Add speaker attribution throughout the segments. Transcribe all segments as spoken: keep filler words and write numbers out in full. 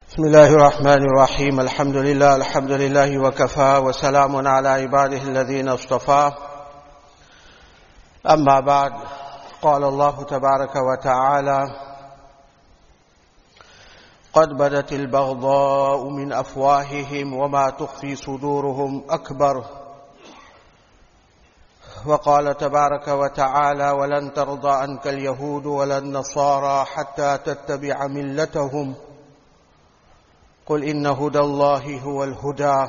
Speaker 1: بسم الله الرحمن الرحيم الحمد لله الحمد لله وكفى وسلام على عباده الذين اصطفى أما بعد قال الله تبارك وتعالى قد بدت البغضاء من أفواههم وما تخفي صدورهم أكبر وقال تبارك وتعالى ولن ترضى عنك اليهود ولا النصارى حتى تتبع ملتهم قل إن هدى الله هو الهدى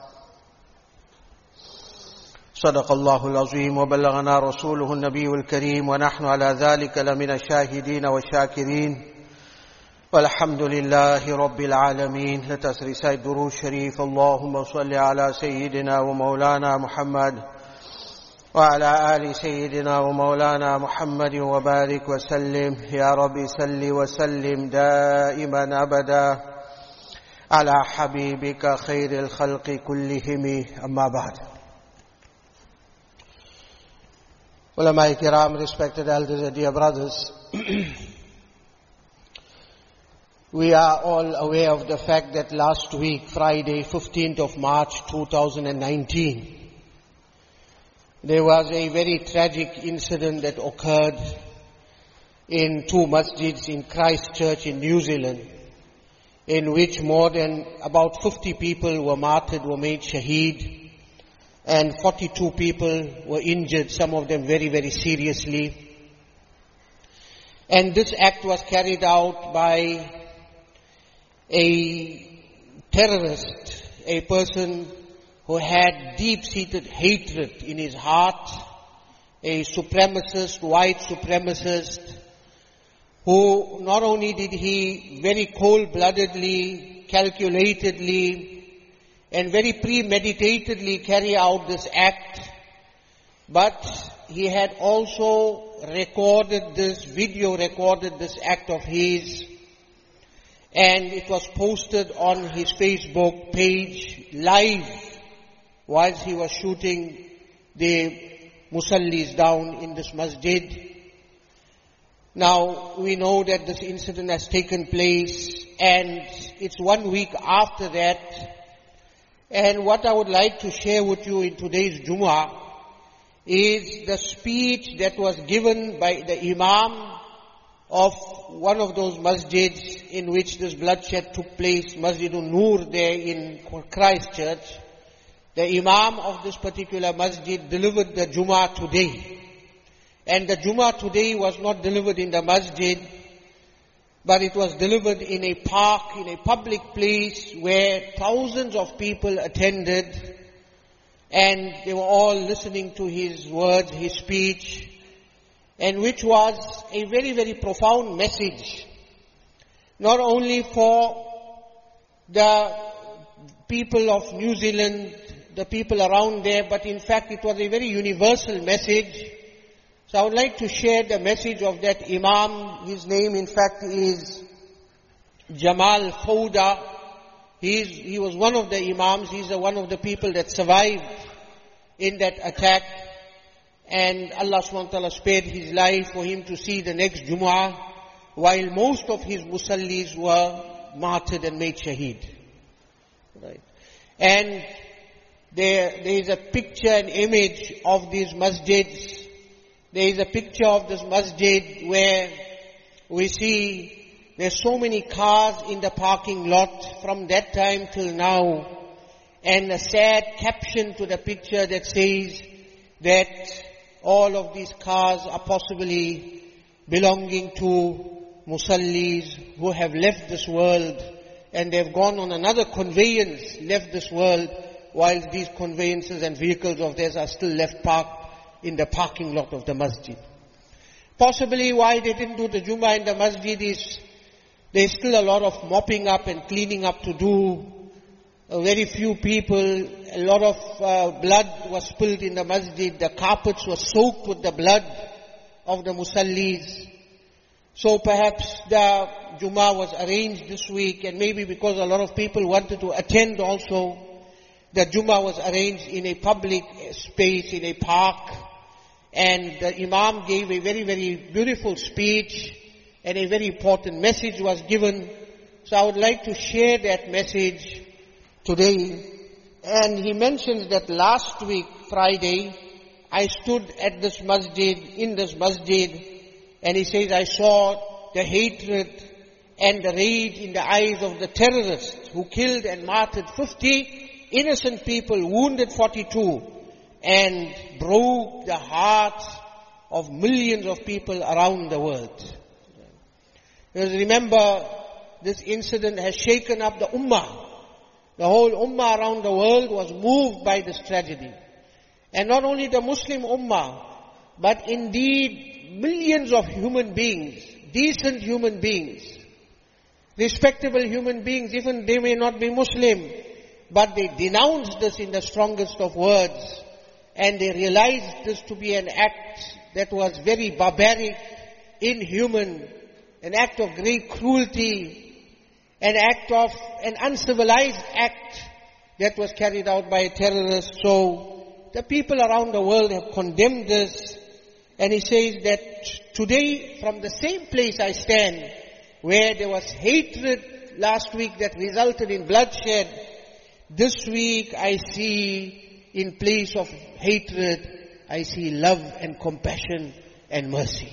Speaker 1: صدق الله العظيم وبلغنا رسوله النبي الكريم ونحن على ذلك لمن الشاهدين والشاكرين والحمد لله رب العالمين. Let us recite Durood Sharif. اللهم صل على سيدنا ومولانا محمد وعلى آل سيدنا ومولانا محمد وبارك وسلم. يا رب صل وسلم دائما أبدا على حبيبك خير الخلق كلهم أما بعد. Ulama Kiram, respected elders and dear brothers, we are all aware of the fact that last week, Friday, fifteenth of March two thousand nineteen, there was a very tragic incident that occurred in two masjids in Christchurch in New Zealand, in which more than about fifty people were martyred, were made shaheed, and forty-two people were injured, some of them very, very seriously. And this act was carried out by a terrorist, a person who had deep-seated hatred in his heart, a supremacist, white supremacist, who not only did he very cold-bloodedly, calculatedly, and very premeditatedly carry out this act, but he had also recorded this, video recorded this act of his, and it was posted on his Facebook page live whilst he was shooting the musallis down in this masjid. Now, we know that this incident has taken place, and it's one week after that. And what I would like to share with you in today's Jummah is the speech that was given by the Imam of one of those masjids in which this bloodshed took place, Masjidun Noor there in Christchurch. The Imam of this particular masjid delivered the Jummah today. And the Jummah today was not delivered in the masjid, but it was delivered in a park, in a public place where thousands of people attended, and they were all listening to his words, his speech, and which was a very, very profound message, not only for the people of New Zealand, the people around there, but in fact it was a very universal message. So I would like to share the message of that Imam. His name, in fact, is Jamal Fouda. He is, he was one of the Imams. He's a, one of the people that survived in that attack. And Allah subhanahu wa ta'ala spared his life for him to see the next Jumu'ah, while most of his musallis were martyred and made shaheed. Right. And there, there is a picture, an image of these masjids. There is a picture of this masjid where we see there's so many cars in the parking lot from that time till now, and a sad caption to the picture that says that all of these cars are possibly belonging to musallis who have left this world, and they've gone on another conveyance, left this world, while these conveyances and vehicles of theirs are still left parked in the parking lot of the masjid. Possibly why they didn't do the Jummah in the masjid is there's still a lot of mopping up and cleaning up to do. A very few people, a lot of uh, blood was spilled in the masjid. The carpets were soaked with the blood of the musallis. So perhaps the Jummah was arranged this week, and maybe because a lot of people wanted to attend also, the Jummah was arranged in a public space, in a park. And the Imam gave a very, very beautiful speech, and a very important message was given So I would like to share that message today. And he mentions that last week, Friday, I stood at this masjid, in this masjid, and he says, I saw the hatred and the rage in the eyes of the terrorists who killed and martyred fifty innocent people, wounded forty-two, and broke the hearts of millions of people around the world. Because remember, this incident has shaken up the ummah. The whole ummah around the world was moved by this tragedy. And not only the Muslim ummah, but indeed millions of human beings, decent human beings, respectable human beings, even they may not be Muslim, but they denounced this in the strongest of words, and they realized this to be an act that was very barbaric, inhuman, an act of great cruelty, an act of, an uncivilized act that was carried out by a terrorist. So the people around the world have condemned this, and he says that today, from the same place I stand, where there was hatred last week that resulted in bloodshed, this week I see, in place of hatred, I see love and compassion and mercy.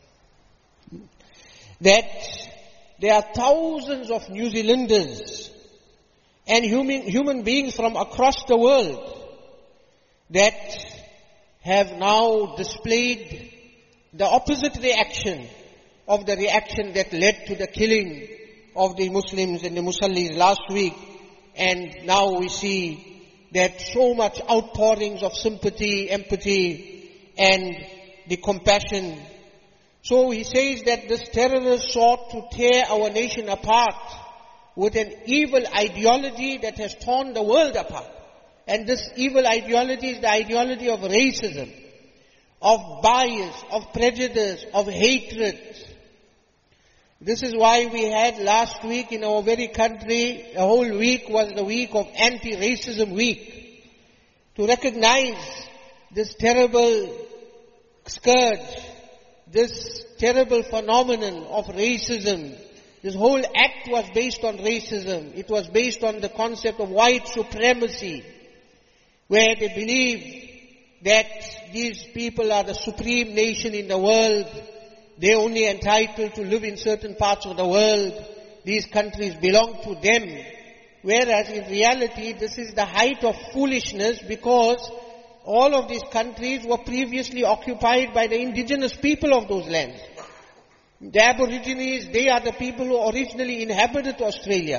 Speaker 1: That there are thousands of New Zealanders and human, human beings from across the world that have now displayed the opposite reaction of the reaction that led to the killing of the Muslims and the Musallis last week. And now we see that so much outpourings of sympathy, empathy, and the compassion. So he says that this terrorist sought to tear our nation apart with an evil ideology that has torn the world apart. And this evil ideology is the ideology of racism, of bias, of prejudice, of hatred. This is why we had last week in our very country, the whole week was the week of anti-racism week. To recognize this terrible scourge, this terrible phenomenon of racism. This whole act was based on racism. It was based on the concept of white supremacy, where they believe that these people are the supreme nation in the world. They're only entitled to live in certain parts of the world. These countries belong to them. Whereas in reality, this is the height of foolishness, because all of these countries were previously occupied by the indigenous people of those lands. The Aborigines, they are the people who originally inhabited Australia.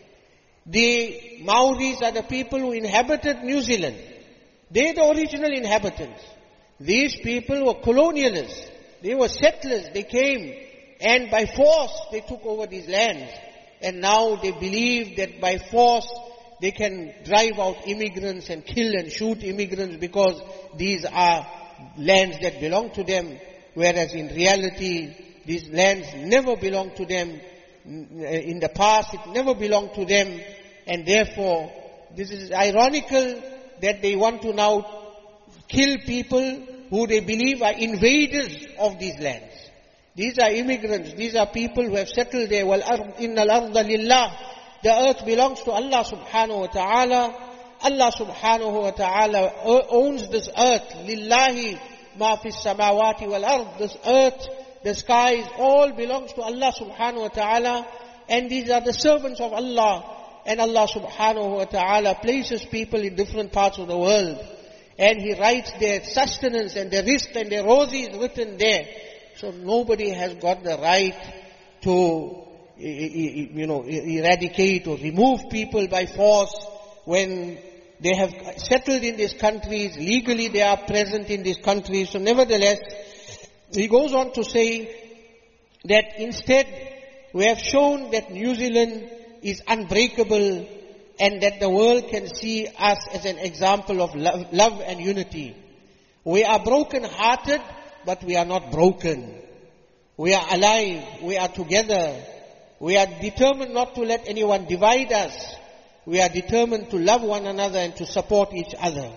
Speaker 1: The Maoris are the people who inhabited New Zealand. They are the original inhabitants. These people were colonialists. They were settlers. They came and by force they took over these lands. And now they believe that by force they can drive out immigrants and kill and shoot immigrants because these are lands that belong to them. Whereas in reality, these lands never belonged to them. In the past, it never belonged to them. And therefore, this is ironical that they want to now kill people who they believe are invaders of these lands. These are immigrants. These are people who have settled there. Wal innal arda lillah. The earth belongs to Allah subhanahu wa ta'ala. Allah subhanahu wa ta'ala owns this earth. Lillahi ma fis samawati wal ard. This earth, the skies, all belongs to Allah subhanahu wa ta'ala. And these are the servants of Allah. And Allah subhanahu wa ta'ala places people in different parts of the world. And He writes their sustenance and their rizq and their rosy is written there. So nobody has got the right to, you know, eradicate or remove people by force when they have settled in these countries. Legally they are present in these countries. So nevertheless, he goes on to say that instead we have shown that New Zealand is unbreakable and that the world can see us as an example of love, love and unity. We are broken-hearted, but we are not broken. We are alive. We are together. We are determined not to let anyone divide us. We are determined to love one another and to support each other.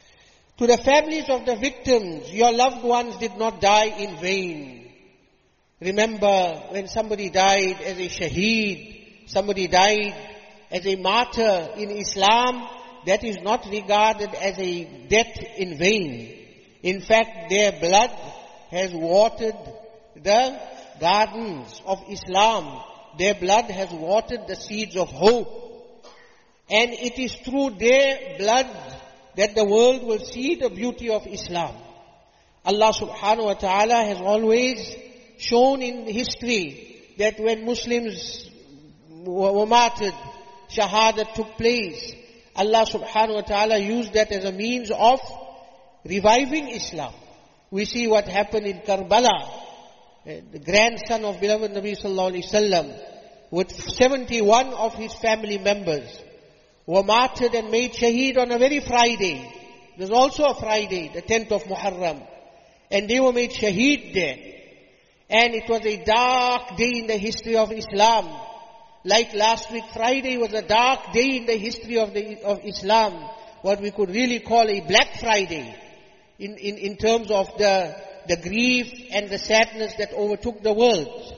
Speaker 1: To the families of the victims, your loved ones did not die in vain. Remember when somebody died as a shaheed, somebody died as a martyr in Islam, that is not regarded as a death in vain. In fact, their blood has watered the gardens of Islam. Their blood has watered the seeds of hope. And it is through their blood that the world will see the beauty of Islam. Allah subhanahu wa ta'ala has always shown in history that when Muslims were martyred, Shahada took place, Allah subhanahu wa ta'ala used that as a means of reviving Islam. We see what happened in Karbala, the grandson of beloved Nabi sallallahu alaihi wasallam, with seventy-one of his family members, were martyred and made shaheed on a very Friday. There's also a Friday, the tenth of Muharram. And they were made shaheed there. And it was a dark day in the history of Islam. Like last week, Friday was a dark day in the history of the of Islam. What we could really call a Black Friday. In, in, in terms of the, the grief and the sadness that overtook the world.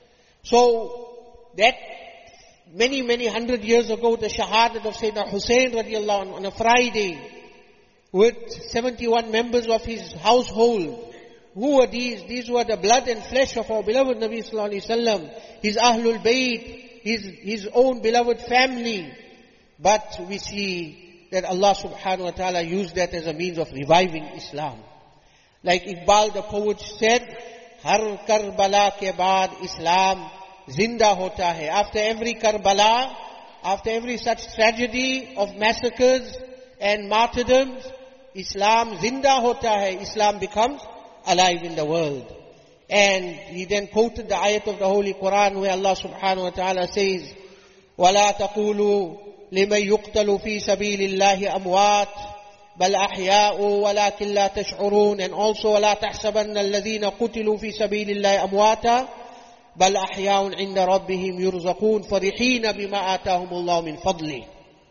Speaker 1: So, that many, many hundred years ago, the Shahadat of Sayyidina Hussein radiallahu anhu on a Friday, with seventy-one members of his household. Who were these? These were the blood and flesh of our beloved Nabi sallallahu alaihi wasallam, his Ahlul Bayt, his, his own beloved family. But we see that Allah subhanahu wa ta'ala used that as a means of reviving Islam. Like Iqbal the poet said, Har Karbala ke baad Islam zinda hota hai. After every Karbala, after every such tragedy of massacres and martyrdoms, Islam zinda hota hai. Islam becomes alive in the world. And he then quoted the ayat of the Holy Quran where Allah subhanahu wa ta'ala says, وَلَا تَقُولُوا لمن يقتل في سبيل الله أموات بل أحياء ولكن لا تشعرون. And also ولا تحسبن الذين قتلوا في سبيل الله أمواتا بل أحياء عند ربهم يرزقون فرحين بما آتاهم الله من فضله.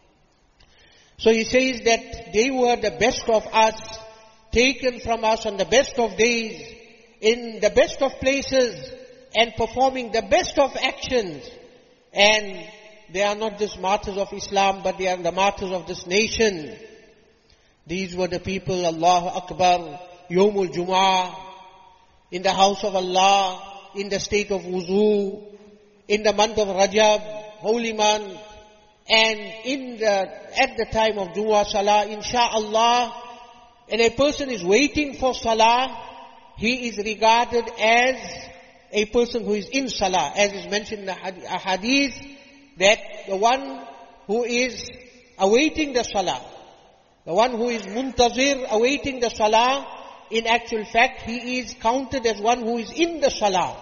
Speaker 1: So he says that they were the best of us, taken from us on the best of days, in the best of places, and performing the best of actions. And they are not just martyrs of Islam, but they are the martyrs of this nation. These were the people, Allahu Akbar, Yawmul Jumu'ah, in the house of Allah, in the state of wuzu, in the month of Rajab, holy month, and in the, at the time of Jumu'ah Salah, insha'Allah, and a person is waiting for Salah, he is regarded as a person who is in Salah, as is mentioned in the hadith, that the one who is awaiting the Salah, the one who is muntazir, awaiting the Salah, in actual fact, he is counted as one who is in the Salah.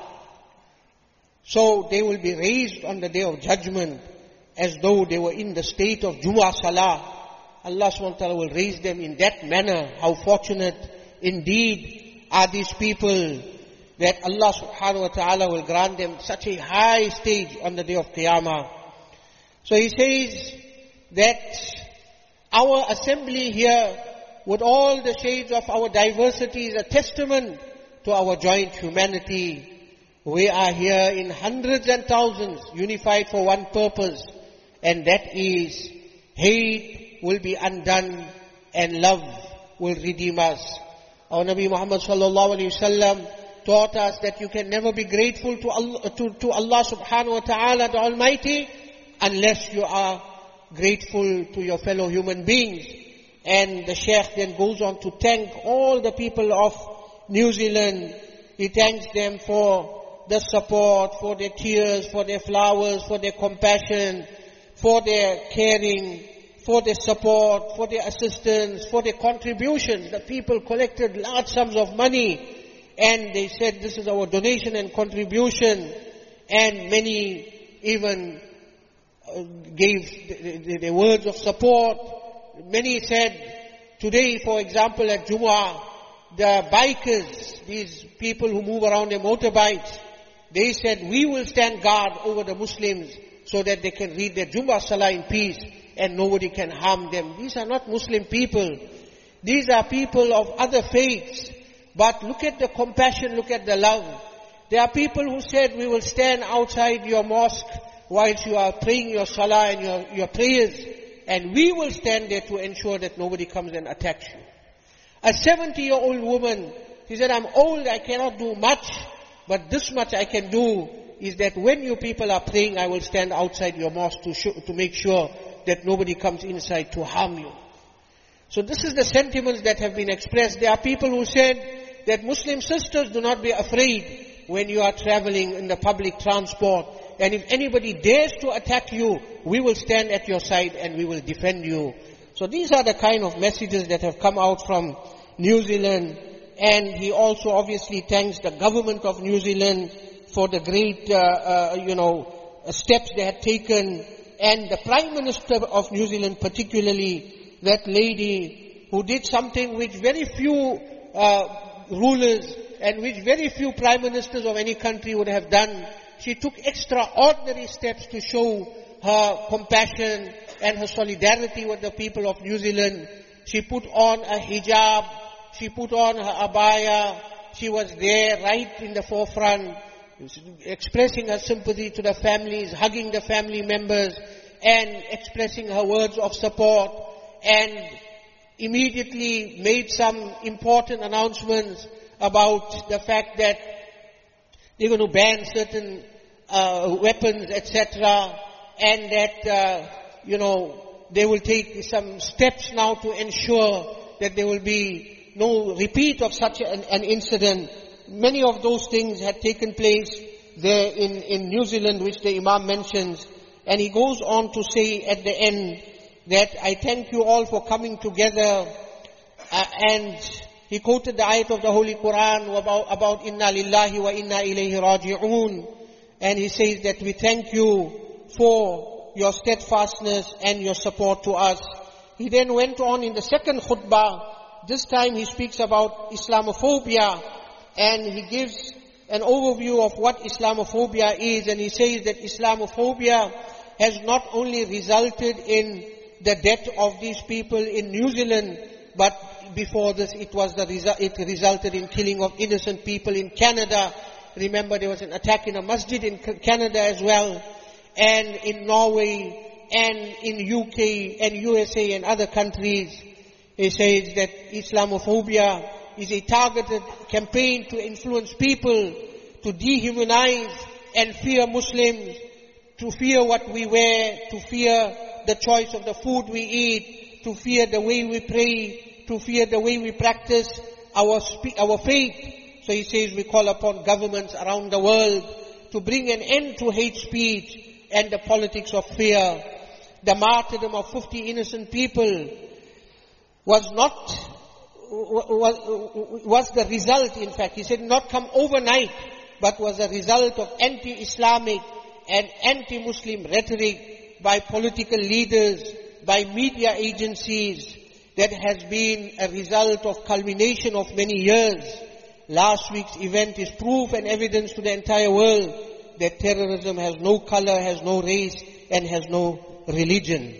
Speaker 1: So they will be raised on the Day of Judgment as though they were in the state of Jumu'ah Salah. Allah subhanahu wa ta'ala will raise them in that manner. How fortunate indeed are these people that Allah subhanahu wa ta'ala will grant them such a high stage on the Day of Qiyamah. So he says that our assembly here, with all the shades of our diversity, is a testament to our joint humanity. We are here in hundreds and thousands, unified for one purpose, and that is hate will be undone and love will redeem us. Our Nabi Muhammad sallallahu alaihi wasallam taught us that you can never be grateful to Allah, to, to Allah subhanahu wa ta'ala, the Almighty, unless you are grateful to your fellow human beings. And the Sheikh then goes on to thank all the people of New Zealand. He thanks them for the support, for their tears, for their flowers, for their compassion, for their caring, for their support, for their assistance, for their contributions. The people collected large sums of money and they said, this is our donation and contribution. And many even gave the words of support. Many said, today for example at Jumu'ah, the bikers, these people who move around their motorbikes, they said, we will stand guard over the Muslims so that they can read their Jumu'ah Salah in peace and nobody can harm them. These are not Muslim people. These are people of other faiths. But look at the compassion, look at the love. There are people who said, we will stand outside your mosque whilst you are praying your salah and your, your prayers, and we will stand there to ensure that nobody comes and attacks you. A seventy-year-old woman, she said, I'm old, I cannot do much, but this much I can do is that when you people are praying, I will stand outside your mosque to, show, to make sure that nobody comes inside to harm you. So this is the sentiments that have been expressed. There are people who said that Muslim sisters, do not be afraid when you are traveling in the public transport. And if anybody dares to attack you, we will stand at your side and we will defend you. So these are the kind of messages that have come out from New Zealand. And he also obviously thanks the government of New Zealand for the great, uh, uh, you know, uh, steps they had taken. And the Prime Minister of New Zealand particularly, that lady who did something which very few uh, rulers and which very few Prime Ministers of any country would have done. She took extraordinary steps to show her compassion and her solidarity with the people of New Zealand. She put on a hijab, she put on her abaya, she was there right in the forefront, expressing her sympathy to the families, hugging the family members, and expressing her words of support, and immediately made some important announcements about the fact that they're going to ban certain uh, weapons, et cetera, and that, uh, you know, they will take some steps now to ensure that there will be no repeat of such an, an incident. Many of those things had taken place there in, in New Zealand, which the Imam mentions. And he goes on to say at the end that I thank you all for coming together. Uh, and he quoted the ayat of the Holy Quran about, about Inna lillahi wa inna ilayhi raji'un. And he says that we thank you for your steadfastness and your support to us. He then went on in the second khutbah. This time he speaks about Islamophobia, and he gives an overview of what Islamophobia is, and he says that Islamophobia has not only resulted in the death of these people in New Zealand, but before this it was the resu- it resulted in killing of innocent people in Canada. Remember, there was an attack in a masjid in Canada as well, and in Norway, and in U K and U S A and other countries. He says that Islamophobia is a targeted campaign to influence people to dehumanize and fear Muslims, to fear what we wear, to fear the choice of the food we eat, to fear the way we pray, to fear the way we practice our spe- our faith. So he says we call upon governments around the world to bring an end to hate speech and the politics of fear. The martyrdom of fifty innocent people was not, was, was the result, in fact, he said not come overnight, but was a result of anti-Islamic and anti-Muslim rhetoric by political leaders, by media agencies, that has been a result of culmination of many years. Last week's event is proof and evidence to the entire world that terrorism has no color, has no race, and has no religion.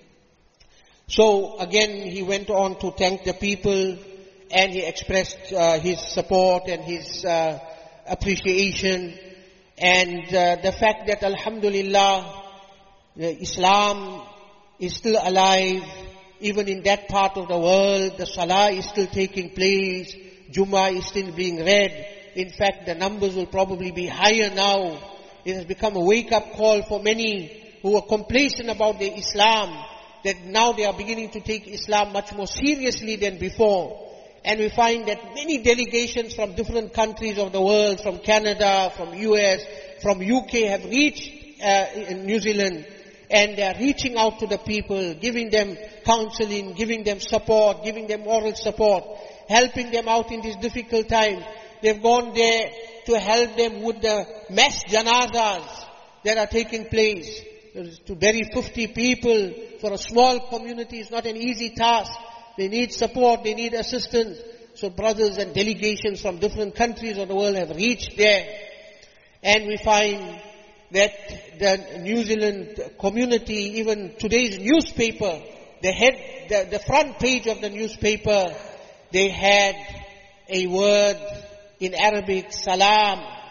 Speaker 1: So again, he went on to thank the people, and he expressed uh, his support and his uh, appreciation, and uh, the fact that Alhamdulillah, Islam is still alive, even in that part of the world. The Salah is still taking place, Jummah is still being read. In fact, the numbers will probably be higher now. It has become a wake-up call for many who were complacent about their Islam, that now they are beginning to take Islam much more seriously than before. And we find that many delegations from different countries of the world, from Canada, from U S, from U K, have reached uh, in New Zealand, and they are reaching out to the people, giving them counseling, giving them support, giving them moral support, helping them out in this difficult time. They've gone there to help them with the mass janazas that are taking place. To bury fifty people for a small community is not an easy task. They need support, they need assistance. So brothers and delegations from different countries of the world have reached there. And we find that the New Zealand community, even today's newspaper, the head, the, the front page of the newspaper, they had a word in Arabic, salam,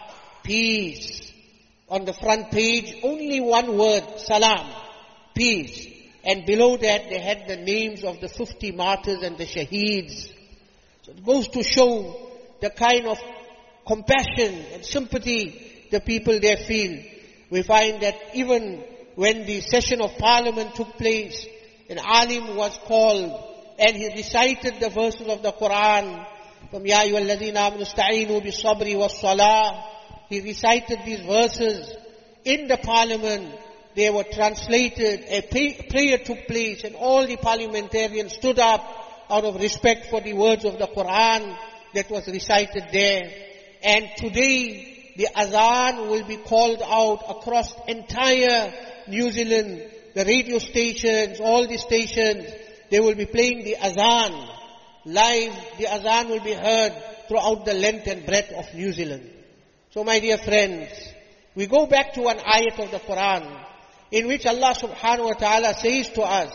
Speaker 1: peace. On the front page, only one word, salam, peace. And below that, they had the names of the fifty martyrs and the shaheeds. So it goes to show the kind of compassion and sympathy the people there feel. We find that even when the session of parliament took place, an alim was called and he recited the verses of the Quran from Ya ayyuhalladhina amanu ista'inu bis-sabri was-salah. He recited these verses in the parliament. They were translated, a pay, prayer took place, and all the parliamentarians stood up out of respect for the words of the Quran that was recited there. And today, the azan will be called out across entire New Zealand, the radio stations, all the stations, they will be playing the azan. Live, the azan will be heard throughout the length and breadth of New Zealand. So my dear friends, we go back to an ayat of the Quran, in which Allah subhanahu wa ta'ala says to us,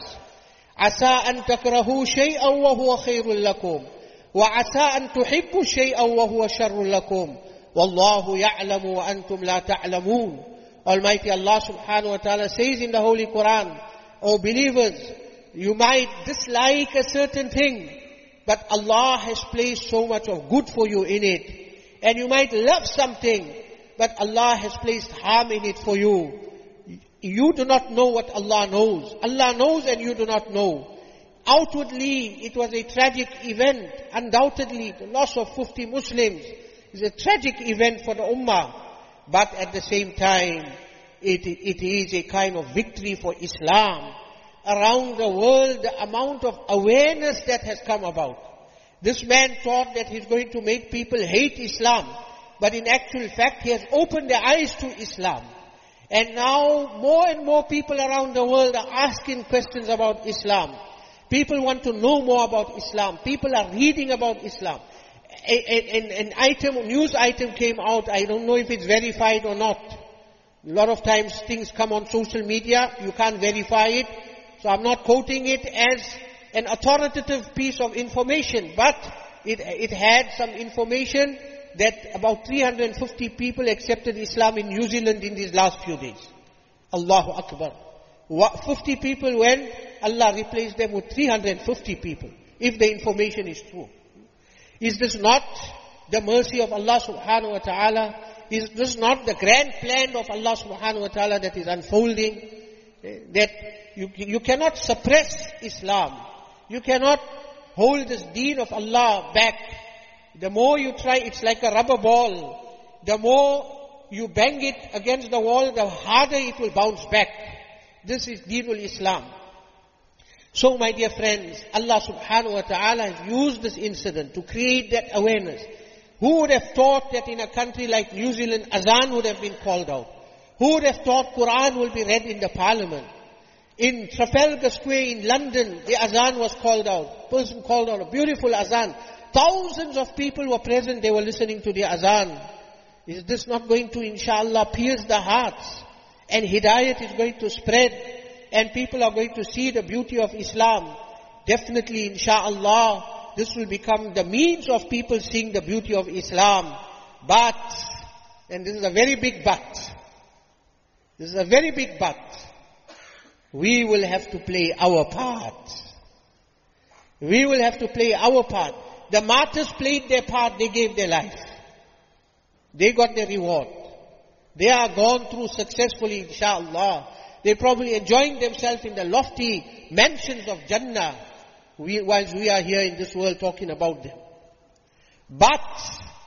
Speaker 1: عَسَىٰ أَن تَكْرَهُوا شَيْئًا وَهُوَ خَيْرٌ لَكُمْ وَعَسَىٰ أَن تُحِبُّوا شَيْئًا وَهُوَ شَرٌ لَكُمْ وَاللَّهُ يَعْلَمُ وَأَنْتُمْ لَا تَعْلَمُونَ. Almighty Allah subhanahu wa ta'ala says in the Holy Quran, O believers, you might dislike a certain thing, but Allah has placed so much of good for you in it. And you might love something, but Allah has placed harm in it for you. You do not know what Allah knows. Allah knows and you do not know. Outwardly, it was a tragic event. Undoubtedly, the loss of fifty Muslims is a tragic event for the Ummah. But at the same time, it, it is a kind of victory for Islam. Around the world, the amount of awareness that has come about. This man thought that he's going to make people hate Islam. But in actual fact, he has opened their eyes to Islam. And now more and more people around the world are asking questions about Islam. People want to know more about Islam. People are reading about Islam. An item, a news item came out, I don't know if it's verified or not. A lot of times things come on social media, you can't verify it. So I'm not quoting it as an authoritative piece of information, but it, it had some information that about three hundred fifty people accepted Islam in New Zealand in these last few days. Allahu Akbar. fifty people went, Allah replaced them with three hundred fifty people, if the information is true. Is this not the mercy of Allah subhanahu wa ta'ala? Is this not the grand plan of Allah subhanahu wa ta'ala that is unfolding? That you, you cannot suppress Islam. You cannot hold this deen of Allah back. The more you try, it's like a rubber ball. The more you bang it against the wall, the harder it will bounce back. This is Deenul Islam. So my dear friends, Allah subhanahu wa ta'ala has used this incident to create that awareness. Who would have thought that in a country like New Zealand, azan would have been called out? Who would have thought Quran will be read in the parliament? In Trafalgar Square in London, the azan was called out. Person called out a beautiful azan. Thousands of people were present, they were listening to the azan. Is this not going to, inshallah, pierce the hearts? And hidayat is going to spread. And people are going to see the beauty of Islam. Definitely, inshallah, this will become the means of people seeing the beauty of Islam. But, and this is a very big but, this is a very big but, we will have to play our part. We will have to play our part. The martyrs played their part, they gave their life. They got their reward. They are gone through successfully, inshallah. They're probably enjoying themselves in the lofty mansions of Jannah, we, whilst we are here in this world talking about them. But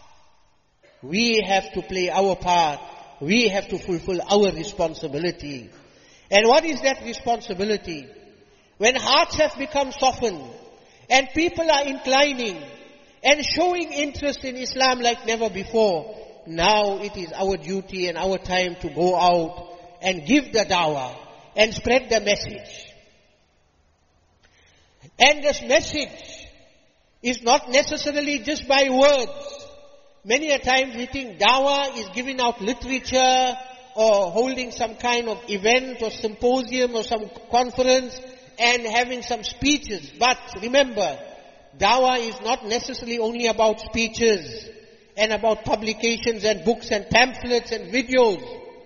Speaker 1: we have to play our part. We have to fulfill our responsibility. And what is that responsibility? When hearts have become softened and people are inclining and showing interest in Islam like never before, now it is our duty and our time to go out and give the dawah and spread the message. And this message is not necessarily just by words. Many a times we think dawah is giving out literature or holding some kind of event or symposium or some conference and having some speeches. But remember, dawah is not necessarily only about speeches and about publications and books and pamphlets and videos.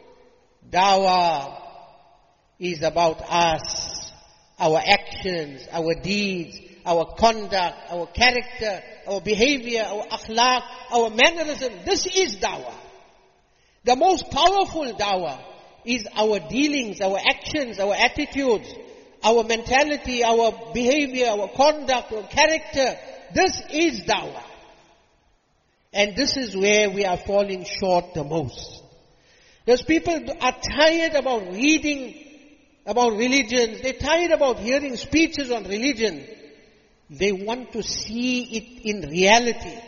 Speaker 1: Dawah is about us, our actions, our deeds, our conduct, our character, our behavior, our akhlaq, our mannerism. This is dawah. The most powerful dawah is our dealings, our actions, our attitudes, our mentality, our behavior, our conduct, our character. This is dawah. And this is where we are falling short the most. Because people are tired about reading about religions. They're tired about hearing speeches on religion. They want to see it in reality.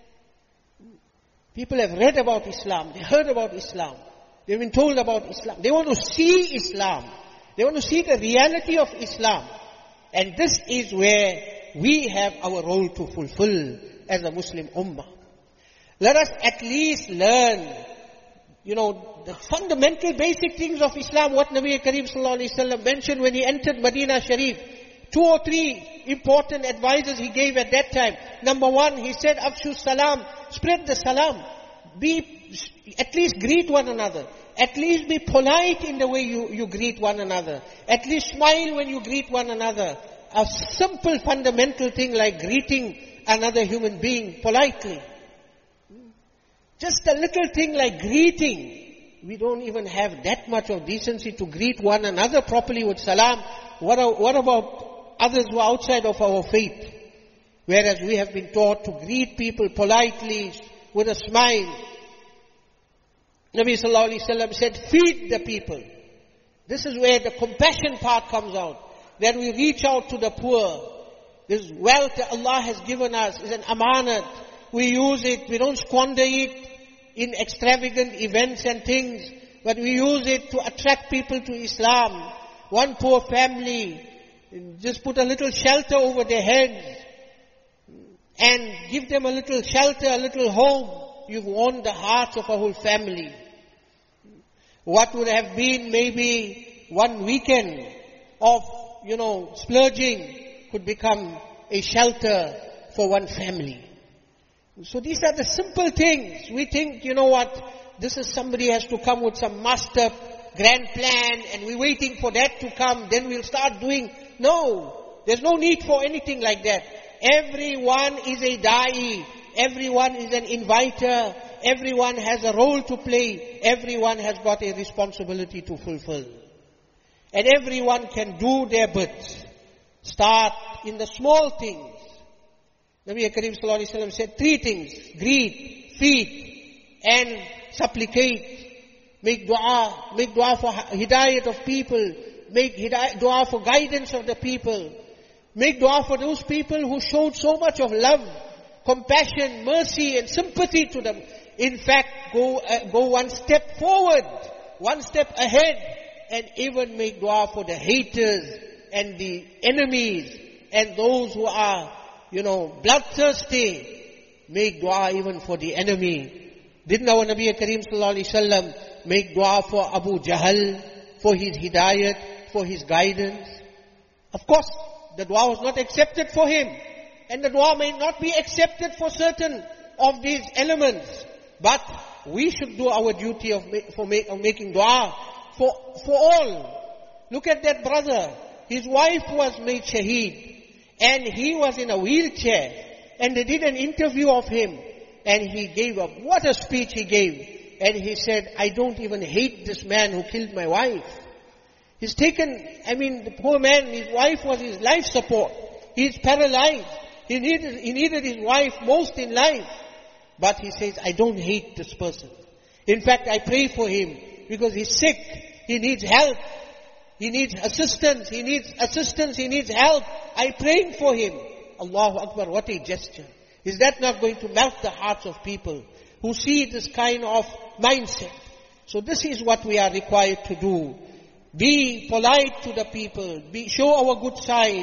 Speaker 1: People have read about Islam. They heard about Islam. They've been told about Islam. They want to see Islam. They want to see the reality of Islam. And this is where we have our role to fulfill as a Muslim Ummah. Let us at least learn, you know, the fundamental basic things of Islam, what Nabi Kareem Sallallahu Alaihi Wasallam mentioned when he entered Medina Sharif. Two or three important advices he gave at that time. Number one, he said, Afshu Salam, spread the salam. Be, at least greet one another. At least be polite in the way you, you greet one another. At least smile when you greet one another. A simple fundamental thing like greeting another human being politely. Just a little thing like greeting. We don't even have that much of decency to greet one another properly with salam. What, are, what about others who are outside of our faith? Whereas we have been taught to greet people politely, with a smile. Nabi Sallallahu Alaihi Wasallam said, feed the people. This is where the compassion part comes out. That we reach out to the poor. This wealth that Allah has given us is an amanat. We use it, we don't squander it in extravagant events and things, but we use it to attract people to Islam. One poor family, just put a little shelter over their heads and give them a little shelter, a little home. You've won the hearts of a whole family. What would have been maybe one weekend of, you know, splurging could become a shelter for one family. So these are the simple things. We think, you know what, this is somebody has to come with some master grand plan and we're waiting for that to come, then we'll start doing. No, there's no need for anything like that. Everyone is a da'i. Everyone is an inviter. Everyone has a role to play. Everyone has got a responsibility to fulfill. And everyone can do their bit. Start in the small things. Nabi Kareem Sallallahu Alaihi Wasallam said three things. Greet, feed, and supplicate. Make dua. Make dua for hidayat of people. Make hidayat, dua for guidance of the people. Make dua for those people who showed so much of love, compassion, mercy and sympathy to them. In fact, go uh, go one step forward, one step ahead, and even make dua for the haters and the enemies and those who are, you know, bloodthirsty. Make dua even for the enemy. Didn't our Nabi Kareem Sallallahu Alaihi Wasallam make dua for Abu Jahl, for his hidayat, for his guidance? Of course, the dua was not accepted for him. And the dua may not be accepted for certain of these elements. But we should do our duty of, ma- for ma- of making dua for, for all. Look at that brother. His wife was made shaheed. And he was in a wheelchair. And they did an interview of him. And he gave up. What a speech he gave. And he said, I don't even hate this man who killed my wife. He's taken, I mean, the poor man, his wife was his life support. He's paralyzed. He needed, he needed his wife most in life. But he says, I don't hate this person. In fact, I pray for him because he's sick. He needs help. He needs assistance. He needs assistance. He needs help. I'm praying for him. Allahu Akbar, what a gesture. Is that not going to melt the hearts of people who see this kind of mindset? So this is what we are required to do. Be polite to the people. Be, show our good side.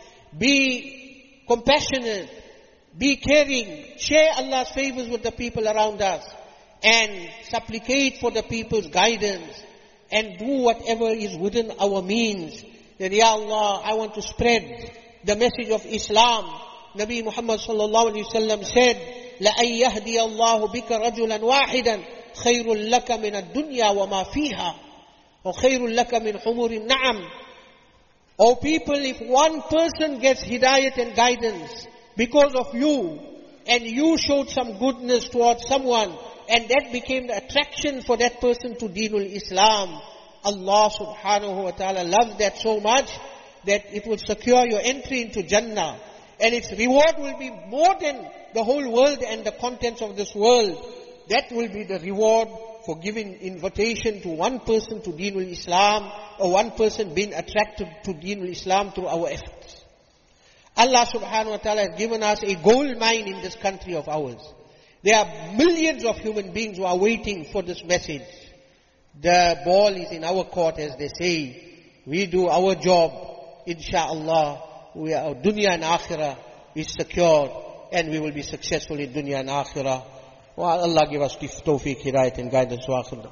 Speaker 1: Be compassionate. Be caring. Share Allah's favors with the people around us. And supplicate for the people's guidance. And do whatever is within our means. That, Ya Allah, I want to spread the message of Islam. Nabi Muhammad sallallahu alaihi wasallam said, لَأَنْ يَهْدِيَ اللَّهُ بِكَ رَجُلًا وَاحِدًا خَيْرٌ لَكَ مِنَ الدُّنْيَا وَمَا فِيهَا وَخَيْرٌ لَكَ مِنْ حُمُرِ النَّعَمِ. O people, if one person gets hidayat and guidance because of you, and you showed some goodness towards someone, and that became the attraction for that person to Deenul Islam, Allah subhanahu wa ta'ala loves that so much that it will secure your entry into Jannah. And its reward will be more than the whole world and the contents of this world. That will be the reward for giving invitation to one person to Deenul Islam, or one person being attracted to Deenul Islam through our efforts. Allah subhanahu wa ta'ala has given us a gold mine in this country of ours. There are millions of human beings who are waiting for this message. The ball is in our court, as they say. We do our job. Insha'Allah, we are, our dunya and akhirah is secured, and we will be successful in dunya and akhirah. Well, Allah give us tawfiq, hidayat and guidance. Wa akhirah.